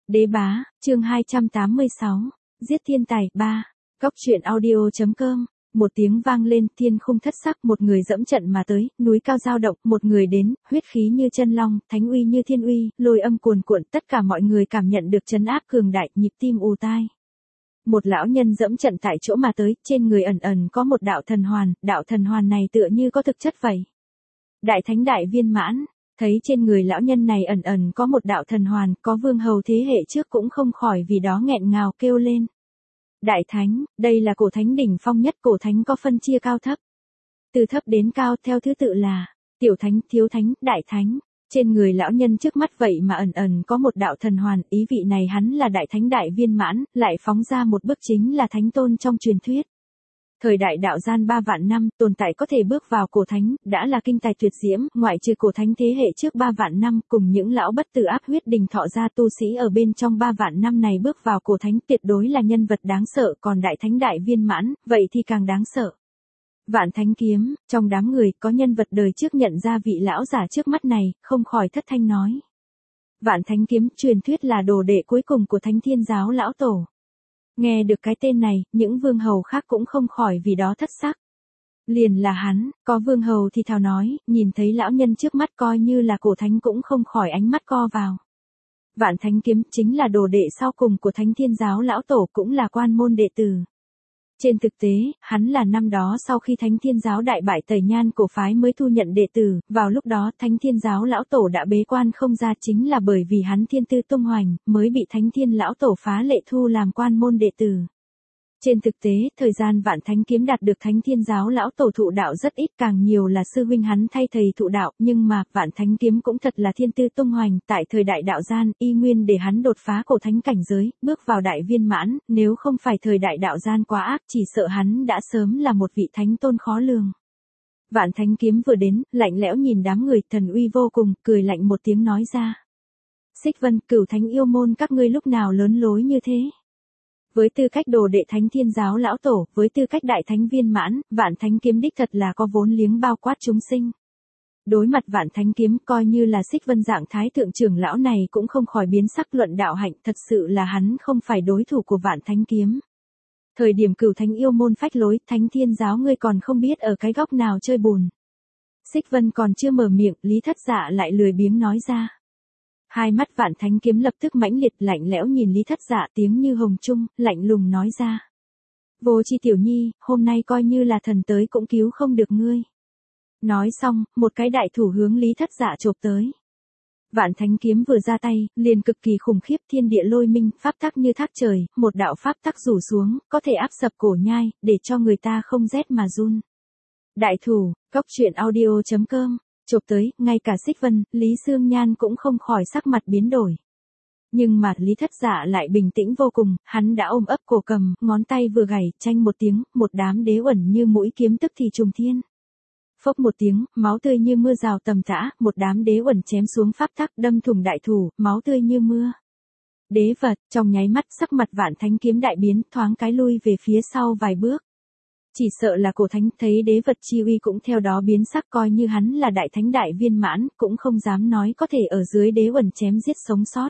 Đế bá, chương 286, giết thiên tài 3, góc truyện audio.com. Một tiếng vang lên, thiên khung thất sắc, một người dẫm trận mà tới, núi cao dao động, một người đến, huyết khí như chân long, thánh uy như thiên uy, lôi âm cuồn cuộn, tất cả mọi người cảm nhận được trấn áp cường đại, nhịp tim ù tai. Một lão nhân dẫm trận tại chỗ mà tới, trên người ẩn ẩn có một đạo thần hoàn này tựa như có thực chất vậy. Đại thánh đại viên mãn. Thấy trên người lão nhân này ẩn ẩn có một đạo thần hoàn, có vương hầu thế hệ trước cũng không khỏi vì đó nghẹn ngào kêu lên. Đại thánh, đây là cổ thánh đỉnh phong nhất, cổ thánh có phân chia cao thấp. Từ thấp đến cao theo thứ tự là, tiểu thánh, thiếu thánh, đại thánh. Trên người lão nhân trước mắt vậy mà ẩn ẩn có một đạo thần hoàn, ý vị này hắn là đại thánh đại viên mãn, lại phóng ra một bước chính là thánh tôn trong truyền thuyết. Thời đại đạo gian 3 vạn năm, tồn tại có thể bước vào cổ thánh, đã là kinh tài tuyệt diễm, ngoại trừ cổ thánh thế hệ trước 3 vạn năm, cùng những lão bất tử áp huyết đình thọ ra tu sĩ ở bên trong 3 vạn năm này bước vào cổ thánh tuyệt đối là nhân vật đáng sợ, còn đại thánh đại viên mãn, vậy thì càng đáng sợ. Vạn thánh kiếm, trong đám người có nhân vật đời trước nhận ra vị lão giả trước mắt này, không khỏi thất thanh nói. Vạn thánh kiếm truyền thuyết là đồ đệ cuối cùng của Thánh Thiên Giáo lão tổ. Nghe được cái tên này, những vương hầu khác cũng không khỏi vì đó thất sắc. Liền là hắn, có vương hầu thì thào nói, nhìn thấy lão nhân trước mắt coi như là cổ thánh cũng không khỏi ánh mắt co vào. Vạn thánh kiếm chính là đồ đệ sau cùng của Thánh Thiên Giáo lão tổ, cũng là quan môn đệ tử. Trên thực tế, hắn là năm đó sau khi Thánh Thiên Giáo đại bại Tẩy Nhan cổ phái mới thu nhận đệ tử, vào lúc đó Thánh Thiên Giáo lão tổ đã bế quan không ra, chính là bởi vì hắn thiên tư tung hoành, mới bị Thánh Thiên lão tổ phá lệ thu làm quan môn đệ tử. Trên thực tế, thời gian Vạn Thánh kiếm đạt được Thánh Thiên Giáo lão tổ thụ đạo rất ít, càng nhiều là sư huynh hắn thay thầy thụ đạo, nhưng mà Vạn Thánh kiếm cũng thật là thiên tư tung hoành, tại thời đại đạo gian, y nguyên để hắn đột phá cổ thánh cảnh giới, bước vào đại viên mãn, nếu không phải thời đại đạo gian quá ác, chỉ sợ hắn đã sớm là một vị thánh tôn khó lường. Vạn Thánh kiếm vừa đến, lạnh lẽo nhìn đám người, thần uy vô cùng, cười lạnh một tiếng nói ra. Xích Vân, Cửu Thánh yêu môn các ngươi lúc nào lớn lối như thế? Với tư cách đồ đệ Thánh Thiên Giáo lão tổ, với tư cách đại thánh viên mãn, Vạn Thánh kiếm đích thật là có vốn liếng bao quát chúng sinh. Đối mặt Vạn Thánh kiếm, coi như là Xích Vân dạng thái thượng trưởng lão này cũng không khỏi biến sắc luận đạo hạnh, thật sự là hắn không phải đối thủ của Vạn Thánh kiếm. Thời điểm Cửu Thánh yêu môn phách lối, Thánh Thiên Giáo ngươi còn không biết ở cái góc nào chơi bùn. Xích Vân còn chưa mở miệng, Lý Thất Dạ lại lười biếng nói ra. Hai mắt Vạn Thánh kiếm lập tức mãnh liệt, lạnh lẽo nhìn Lý Thất Dạ, tiếng như hồng trung, lạnh lùng nói ra. Vô Chi tiểu nhi, hôm nay coi như là thần tới cũng cứu không được ngươi. Nói xong, một cái đại thủ hướng Lý Thất Dạ chộp tới. Vạn Thánh kiếm vừa ra tay, liền cực kỳ khủng khiếp, thiên địa lôi minh, pháp tắc như thác trời, một đạo pháp tắc rủ xuống, có thể áp sập cổ nhai, để cho người ta không rét mà run. Đại thủ, góc truyện audio.com. Chộp tới, ngay cả Xích Vân, Lý Sương Nhan cũng không khỏi sắc mặt biến đổi. Nhưng mà Lý Thất Dạ lại bình tĩnh vô cùng, hắn đã ôm ấp cổ cầm, ngón tay vừa gảy, chanh một tiếng, một đám đế uẩn như mũi kiếm tức thì trùng thiên. Phốc một tiếng, máu tươi như mưa rào tầm tã, một đám đế uẩn chém xuống pháp tắc, đâm thủng đại thủ, máu tươi như mưa. Đế vật, trong nháy mắt sắc mặt Vạn Thánh kiếm đại biến, thoáng cái lui về phía sau vài bước. Chỉ sợ là cổ thánh thấy đế vật chi uy cũng theo đó biến sắc, coi như hắn là đại thánh đại viên mãn, cũng không dám nói có thể ở dưới đế uẩn chém giết sống sót.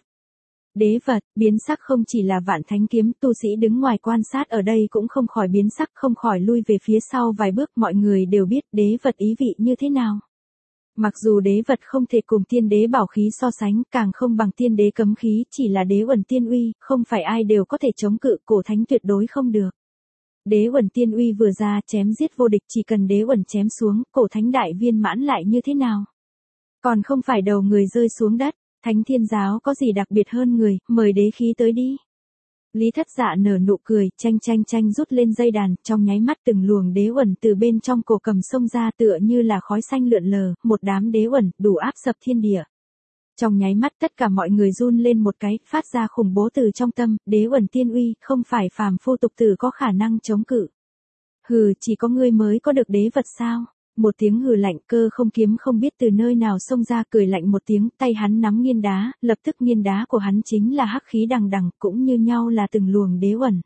Đế vật, biến sắc không chỉ là Vạn Thánh kiếm, tu sĩ đứng ngoài quan sát ở đây cũng không khỏi biến sắc, không khỏi lui về phía sau vài bước, mọi người đều biết đế vật ý vị như thế nào. Mặc dù đế vật không thể cùng tiên đế bảo khí so sánh, càng không bằng tiên đế cấm khí, chỉ là đế uẩn tiên uy, không phải ai đều có thể chống cự, cổ thánh tuyệt đối không được. Đế uẩn tiên uy vừa ra, chém giết vô địch, chỉ cần đế uẩn chém xuống, cổ thánh đại viên mãn lại như thế nào? Còn không phải đầu người rơi xuống đất, Thánh Thiên Giáo có gì đặc biệt hơn người, mời đế khí tới đi. Lý Thất Dạ nở nụ cười, chanh rút lên dây đàn, trong nháy mắt từng luồng đế uẩn từ bên trong cổ cầm xông ra tựa như là khói xanh lượn lờ, một đám đế uẩn, đủ áp sập thiên địa. Trong nháy mắt tất cả mọi người run lên một cái, phát ra khủng bố từ trong tâm, đế uẩn tiên uy, không phải phàm phu tục tử có khả năng chống cự. Hừ, chỉ có ngươi mới có được đế vật sao? Một tiếng hừ lạnh, Cơ Không kiếm không biết từ nơi nào xông ra, cười lạnh một tiếng, tay hắn nắm nghiên đá, lập tức nghiên đá của hắn chính là hắc khí đằng đằng, cũng như nhau là từng luồng đế uẩn.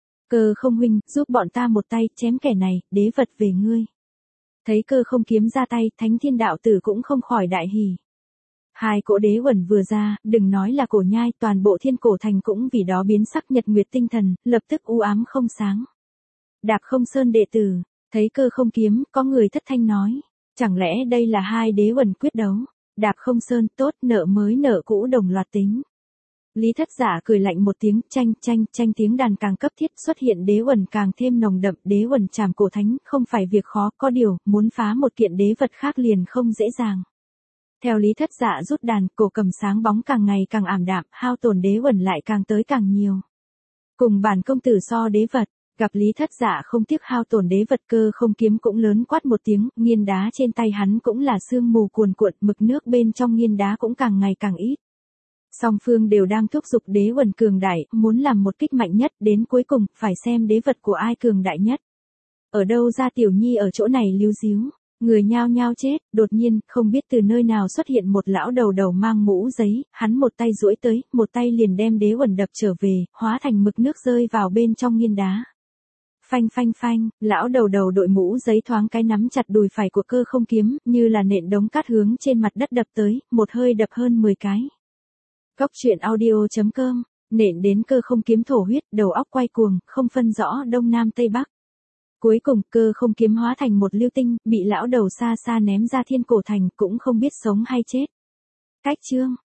Cơ Không huynh, giúp bọn ta một tay, chém kẻ này, đế vật về ngươi. Thấy Cơ Không kiếm ra tay, Thánh Thiên đạo tử cũng không khỏi đại hỉ. Hai cỗ đế uẩn vừa ra, đừng nói là cổ nhai, toàn bộ thiên cổ thành cũng vì đó biến sắc, nhật nguyệt tinh thần, lập tức u ám không sáng. Đạp Không Sơn đệ tử, thấy Cơ Không Kiếm, có người thất thanh nói, chẳng lẽ đây là hai đế uẩn quyết đấu? Đạp Không Sơn, tốt, nợ mới nợ cũ đồng loạt tính. Lý Thất Giả cười lạnh một tiếng, tranh tiếng đàn càng cấp thiết, xuất hiện đế uẩn càng thêm nồng đậm, đế uẩn trảm cổ thánh, không phải việc khó, có điều, muốn phá một kiện đế vật khác liền không dễ dàng. Theo Lý Thất Dạ rút đàn, cổ cầm sáng bóng càng ngày càng ảm đạm, hao tổn đế uẩn lại càng tới càng nhiều. Cùng bản công tử so đế vật, gặp Lý Thất Dạ không tiếc hao tổn đế vật, Cơ Không Kiếm cũng lớn quát một tiếng, nghiên đá trên tay hắn cũng là sương mù cuồn cuộn, mực nước bên trong nghiên đá cũng càng ngày càng ít. Song phương đều đang thúc giục đế uẩn cường đại, muốn làm một kích mạnh nhất, đến cuối cùng, phải xem đế vật của ai cường đại nhất. Ở đâu ra Tiểu Nhi ở chỗ này líu díu, người nhao nhao chết, đột nhiên, không biết từ nơi nào xuất hiện một lão đầu đầu mang mũ giấy, hắn một tay duỗi tới, một tay liền đem đế uẩn đập trở về, hóa thành mực nước rơi vào bên trong nghiên đá. Phanh, lão đầu đầu đội mũ giấy thoáng cái nắm chặt đùi phải của Cơ Không Kiếm, như là nện đống cát hướng trên mặt đất đập tới, một hơi đập hơn 10 cái. Cóc truyện audio.com, nện đến Cơ Không Kiếm thổ huyết, đầu óc quay cuồng, không phân rõ đông nam tây bắc. Cuối cùng, Cơ Không Kiếm hóa thành một lưu tinh, bị lão đầu xa xa ném ra thiên cổ thành, cũng không biết sống hay chết. Cách chương